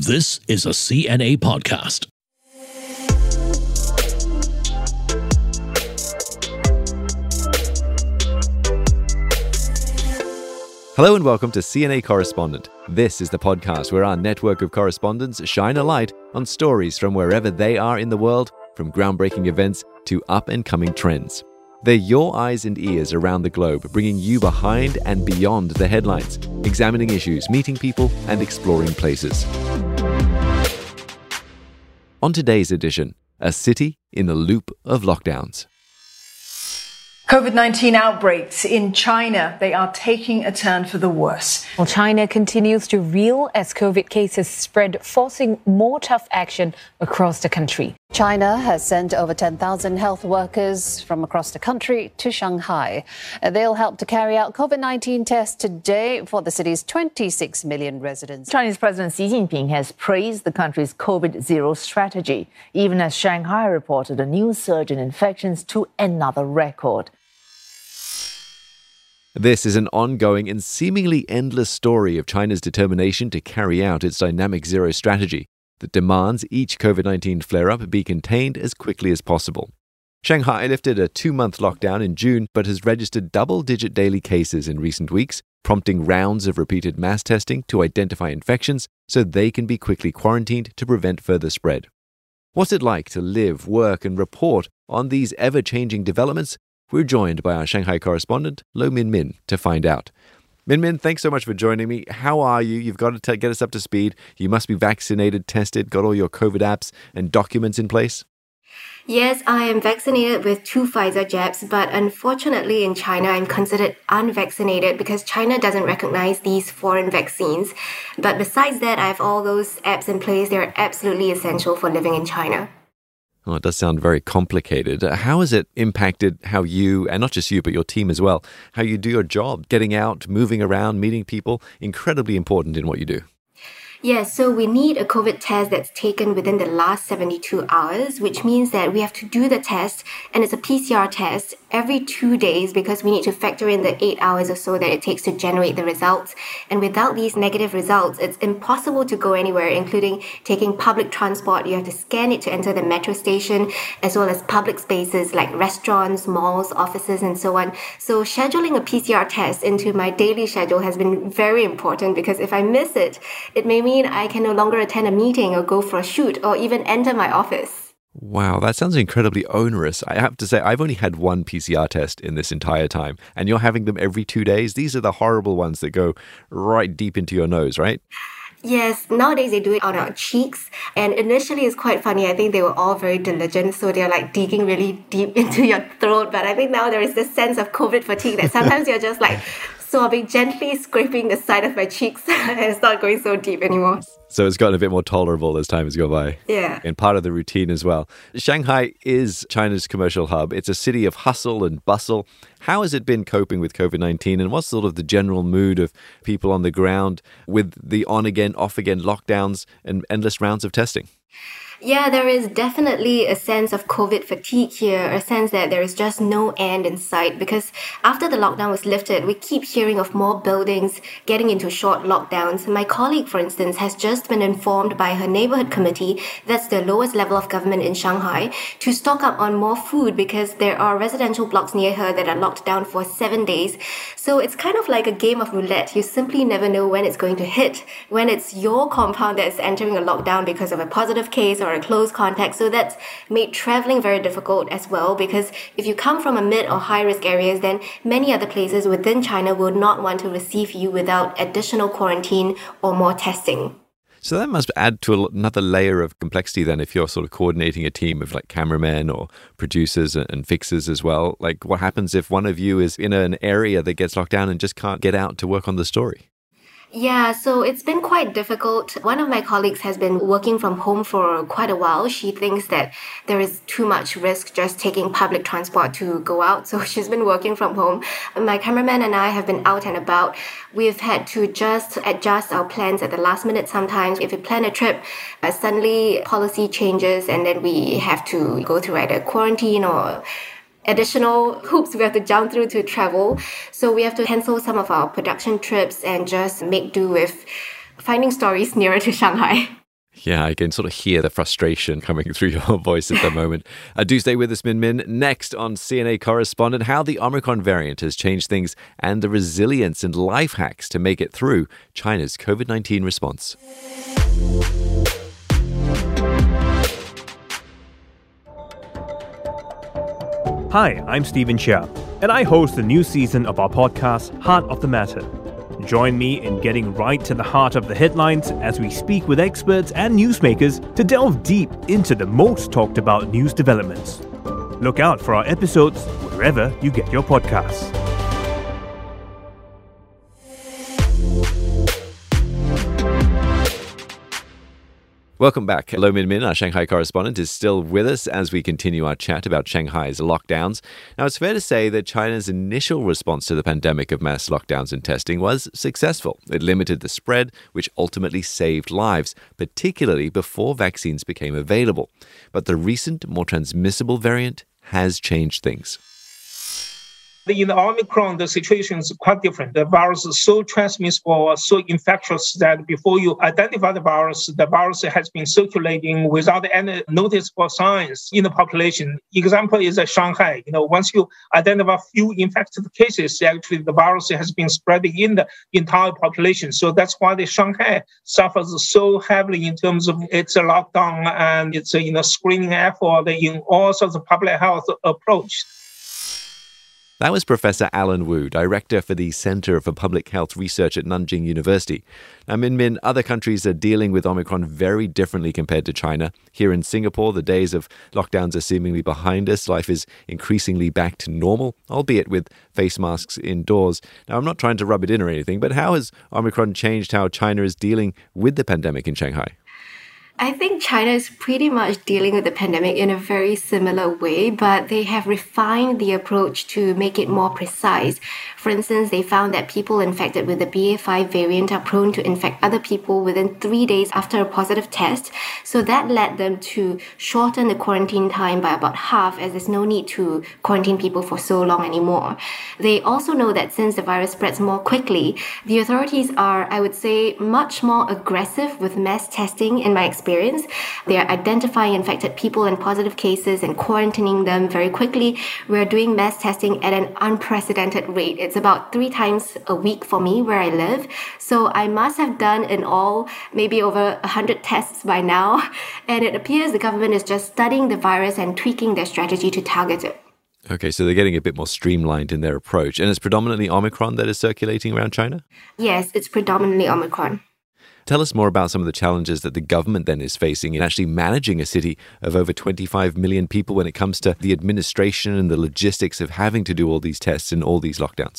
This is a CNA podcast. Hello and welcome to CNA Correspondent. This is the podcast where our network of correspondents shine a light on stories from wherever they are in the world, from groundbreaking events to up-and-coming trends. They're your eyes and ears around the globe, bringing you behind and beyond the headlines, examining issues, meeting people, and exploring places. On today's edition, a city in the loop of lockdowns. COVID-19 outbreaks in China, they are taking a turn for the worse. Well, China continues to reel as COVID cases spread, forcing more tough action across the country. China has sent over 10,000 health workers from across the country to Shanghai. They'll help to carry out COVID-19 tests today for the city's 26 million residents. Chinese President Xi Jinping has praised the country's COVID-0 strategy, even as Shanghai reported a new surge in infections to another record. This is an ongoing and seemingly endless story of China's determination to carry out its dynamic zero strategy that demands each COVID-19 flare-up be contained as quickly as possible. Shanghai lifted a 2-month lockdown in June, but has registered double-digit daily cases in recent weeks, prompting rounds of repeated mass testing to identify infections so they can be quickly quarantined to prevent further spread. What's it like to live, work, and report on these ever-changing developments? We're joined by our Shanghai correspondent, Lo Min, to find out. Min, thanks so much for joining me. How are you? You've got to get us up to speed. You must be vaccinated, tested, got all your COVID apps and documents in place. Yes, I am vaccinated with 2 Pfizer jabs, but unfortunately in China, I'm considered unvaccinated because China doesn't recognize these foreign vaccines. But besides that, I have all those apps in place. They're absolutely essential for living in China. Oh, it does sound very complicated. How has it impacted how you, and not just you, but your team as well, how you do your job, getting out, moving around, meeting people, incredibly important in what you do? Yes, so we need a COVID test that's taken within the last 72 hours, which means that we have to do the test, and it's a PCR test every 2 days because we need to factor in the 8 hours or so that it takes to generate the results. And without these negative results, it's impossible to go anywhere, including taking public transport. You have to scan it to enter the metro station, as well as public spaces like restaurants, malls, offices, and so on. So scheduling a PCR test into my daily schedule has been very important because if I miss it, it may mean I can no longer attend a meeting or go for a shoot or even enter my office. Wow, that sounds incredibly onerous. I have to say, I've only had one PCR test in this entire time, and you're having them every 2 days. These are the horrible ones that go right deep into your nose, right? Yes, nowadays they do it on our cheeks, and initially it's quite funny. I think they were all very diligent, so they're like digging really deep into your throat. But I think now there is this sense of COVID fatigue that sometimes you're just like sobbing, gently scraping the side of my cheeks, and it's not going so deep anymore. So it's gotten a bit more tolerable as time has gone by. Yeah. And part of the routine as well. Shanghai is China's commercial hub. It's a city of hustle and bustle. How has it been coping with COVID-19, and what's sort of the general mood of people on the ground with the on-again, off-again lockdowns and endless rounds of testing? Yeah, there is definitely a sense of COVID fatigue here, a sense that there is just no end in sight because after the lockdown was lifted, we keep hearing of more buildings getting into short lockdowns. My colleague, for instance, has just been informed by her neighborhood committee, that's the lowest level of government in Shanghai, to stock up on more food because there are residential blocks near her that are locked down for 7 days. So it's kind of like a game of roulette. You simply never know when it's going to hit, when it's your compound that's entering a lockdown because of a positive case or a close contact. So that's made traveling very difficult as well because if you come from a mid or high risk areas, then many other places within China will not want to receive you without additional quarantine or more testing. So that must add to another layer of complexity then if you're sort of coordinating a team of like cameramen or producers and fixers as well. Like what happens if one of you is in an area that gets locked down and just can't get out to work on the story? Yeah, so it's been quite difficult. One of my colleagues has been working from home for quite a while. She thinks that there is too much risk just taking public transport to go out. So she's been working from home. My cameraman and I have been out and about. We've had to just adjust our plans at the last minute sometimes. If we plan a trip, suddenly policy changes and then we have to go through either quarantine or additional hoops we have to jump through to travel. So we have to cancel some of our production trips and just make do with finding stories nearer to Shanghai. Yeah, I can sort of hear the frustration coming through your voice at the moment. Do stay with us, Min Min. Next on CNA Correspondent, how the Omicron variant has changed things and the resilience and life hacks to make it through China's COVID-19 response. Hi, I'm Stephen Chia, and I host the new season of our podcast, Heart of the Matter. Join me in getting right to the heart of the headlines as we speak with experts and newsmakers to delve deep into the most talked about news developments. Look out for our episodes wherever you get your podcasts. Welcome back. Hello, Min Min. Our Shanghai correspondent is still with us as we continue our chat about Shanghai's lockdowns. Now, it's fair to say that China's initial response to the pandemic of mass lockdowns and testing was successful. It limited the spread, which ultimately saved lives, particularly before vaccines became available. But the recent, more transmissible variant has changed things. In the Omicron, the situation is quite different. The virus is so transmissible, so infectious that before you identify the virus has been circulating without any noticeable signs in the population. Example is Shanghai. Once you identify a few infected cases, actually the virus has been spreading in the entire population. So that's why the Shanghai suffers so heavily in terms of its lockdown and its screening effort in all sorts of public health approach. That was Professor Alan Wu, Director for the Center for Public Health Research at Nanjing University. Now, Min Min, other countries are dealing with Omicron very differently compared to China. Here in Singapore, the days of lockdowns are seemingly behind us. Life is increasingly back to normal, albeit with face masks indoors. Now, I'm not trying to rub it in or anything, but how has Omicron changed how China is dealing with the pandemic in Shanghai? I think China is pretty much dealing with the pandemic in a very similar way, but they have refined the approach to make it more precise. For instance, they found that people infected with the BA.5 variant are prone to infect other people within 3 days after a positive test. So that led them to shorten the quarantine time by about half, as there's no need to quarantine people for so long anymore. They also know that since the virus spreads more quickly, the authorities are, I would say, much more aggressive with mass testing in my experience. They are identifying infected people and positive cases and quarantining them very quickly. We're doing mass testing at an unprecedented rate. It's about 3 times a week for me where I live. So I must have done in all maybe over 100 tests by now. And it appears the government is just studying the virus and tweaking their strategy to target it. Okay, so they're getting a bit more streamlined in their approach. And it's predominantly Omicron that is circulating around China? Yes, it's predominantly Omicron. Tell us more about some of the challenges that the government then is facing in actually managing a city of over 25 million people when it comes to the administration and the logistics of having to do all these tests and all these lockdowns.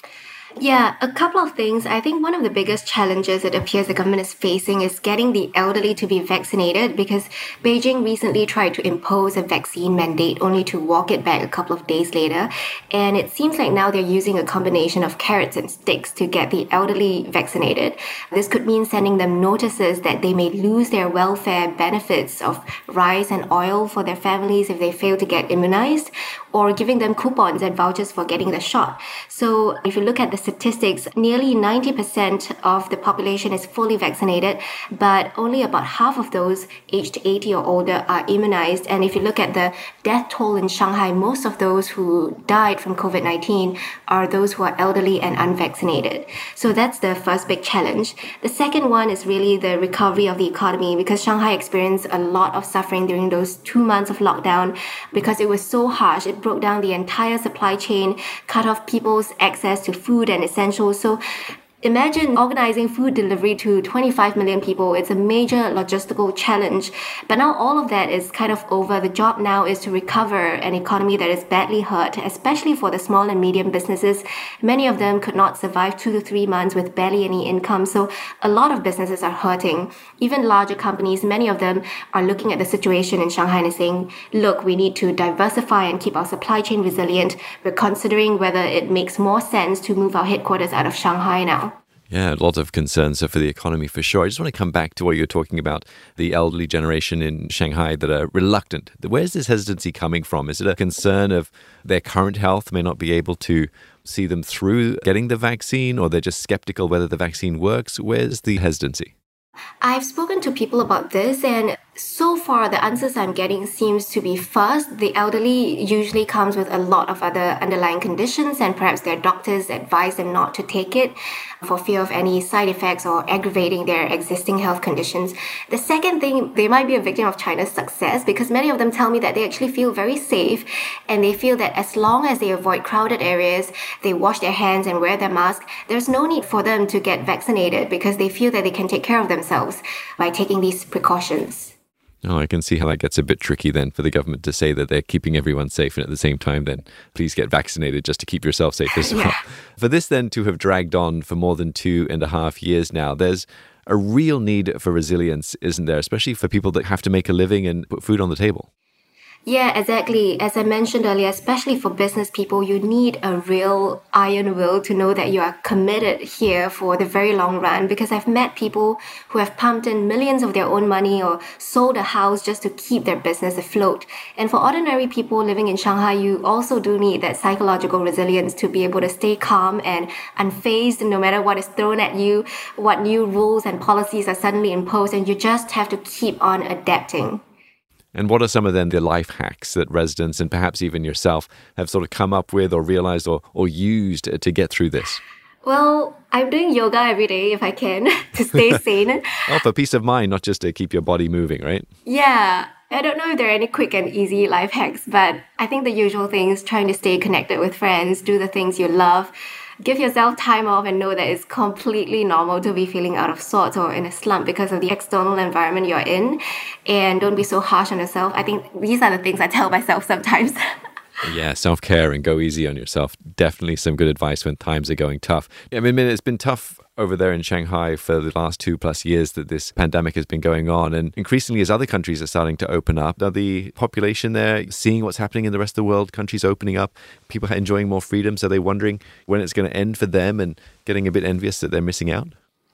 Yeah, a couple of things. I think one of the biggest challenges it appears the government is facing is getting the elderly to be vaccinated, because Beijing recently tried to impose a vaccine mandate only to walk it back a couple of days later. And it seems like now they're using a combination of carrots and sticks to get the elderly vaccinated. This could mean sending them notices that they may lose their welfare benefits of rice and oil for their families if they fail to get immunized, or giving them coupons and vouchers for getting the shot. So if you look at the statistics, nearly 90% of the population is fully vaccinated, but only about half of those aged 80 or older are immunized. And if you look at the death toll in Shanghai, most of those who died from COVID-19 are those who are elderly and unvaccinated. So that's the first big challenge. The second one is really the recovery of the economy, because Shanghai experienced a lot of suffering during those 2 months of lockdown because it was so harsh. It broke down the entire supply chain, cut off people's access to food and essentials. So imagine organizing food delivery to 25 million people. It's a major logistical challenge. But now all of that is kind of over. The job now is to recover an economy that is badly hurt, especially for the small and medium businesses. Many of them could not survive 2 to 3 months with barely any income. So a lot of businesses are hurting. Even larger companies, many of them are looking at the situation in Shanghai and saying, look, we need to diversify and keep our supply chain resilient. We're considering whether it makes more sense to move our headquarters out of Shanghai now. Yeah, a lot of concerns for the economy for sure. I just want to come back to what you're talking about, the elderly generation in Shanghai that are reluctant. Where's this hesitancy coming from? Is it a concern of their current health may not be able to see them through getting the vaccine, or they're just skeptical whether the vaccine works? Where's the hesitancy? I've spoken to people about this, and so far the answers I'm getting seems to be first, the elderly usually comes with a lot of other underlying conditions, and perhaps their doctors advise them not to take it for fear of any side effects or aggravating their existing health conditions. The second thing, they might be a victim of China's success, because many of them tell me that they actually feel very safe, and they feel that as long as they avoid crowded areas, they wash their hands and wear their mask, there's no need for them to get vaccinated because they feel that they can take care of themselves by taking these precautions. Oh, I can see how that gets a bit tricky then for the government to say that they're keeping everyone safe, and at the same time then please get vaccinated just to keep yourself safe as well. For this then to have dragged on for more than 2.5 years now, there's a real need for resilience, isn't there? Especially for people that have to make a living and put food on the table. Yeah, exactly. As I mentioned earlier, especially for business people, you need a real iron will to know that you are committed here for the very long run. Because I've met people who have pumped in millions of their own money or sold a house just to keep their business afloat. And for ordinary people living in Shanghai, you also do need that psychological resilience to be able to stay calm and unfazed no matter what is thrown at you, what new rules and policies are suddenly imposed, and you just have to keep on adapting. And what are some of then the life hacks that residents and perhaps even yourself have sort of come up with or realized or used to get through this? Well, I'm doing yoga every day if I can to stay sane. Oh, for peace of mind, not just to keep your body moving, right? Yeah. I don't know if there are any quick and easy life hacks, but I think the usual things, trying to stay connected with friends, do the things you love, give yourself time off and know that it's completely normal to be feeling out of sorts or in a slump because of the external environment you're in. And don't be so harsh on yourself. I think these are the things I tell myself sometimes. Yeah, self-care and go easy on yourself. Definitely some good advice when times are going tough. I mean, it's been tough over there in Shanghai for the last 2+ years that this pandemic has been going on. And increasingly, as other countries are starting to open up, are the population there seeing what's happening in the rest of the world, countries opening up, people enjoying more freedom? So they're wondering when it's going to end for them and getting a bit envious that they're missing out?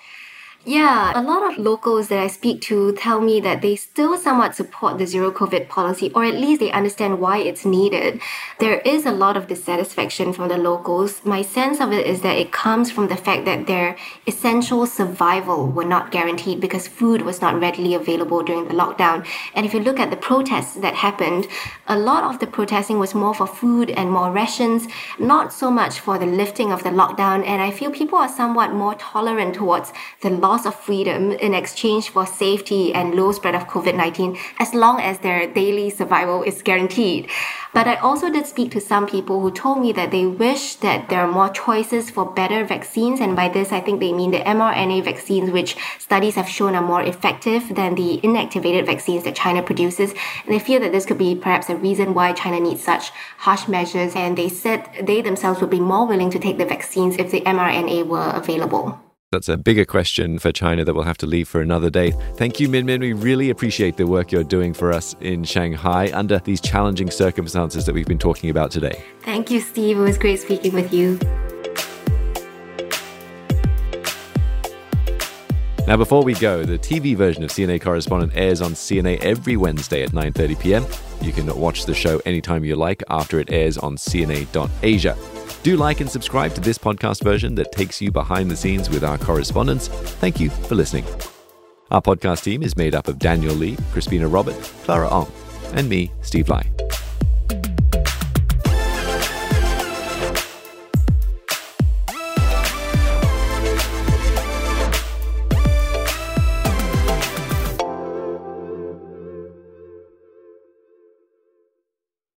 Yeah, a lot of locals that I speak to tell me that they still somewhat support the zero COVID policy, or at least they understand why it's needed. There is a lot of dissatisfaction from the locals. My sense of it is that it comes from the fact that their essential survival were not guaranteed because food was not readily available during the lockdown. And if you look at the protests that happened, a lot of the protesting was more for food and more rations, not so much for the lifting of the lockdown. And I feel people are somewhat more tolerant towards the loss of freedom in exchange for safety and low spread of COVID-19, as long as their daily survival is guaranteed. But I also did speak to some people who told me that they wish that there are more choices for better vaccines. And by this, I think they mean the mRNA vaccines, which studies have shown are more effective than the inactivated vaccines that China produces. And they feel that this could be perhaps a reason why China needs such harsh measures. And they said they themselves would be more willing to take the vaccines if the mRNA were available. That's a bigger question for China that we'll have to leave for another day. Thank you, Min Min. We really appreciate the work you're doing for us in Shanghai under these challenging circumstances that we've been talking about today. Thank you, Steve. It was great speaking with you. Now, before we go, the TV version of CNA Correspondent airs on CNA every Wednesday at 9:30 p.m. You can watch the show anytime you like after it airs on CNA.Asia. Do like and subscribe to this podcast version that takes you behind the scenes with our correspondents. Thank you for listening. Our podcast team is made up of Daniel Lee, Crispina Robert, Clara Ong, and me, Steve Lai.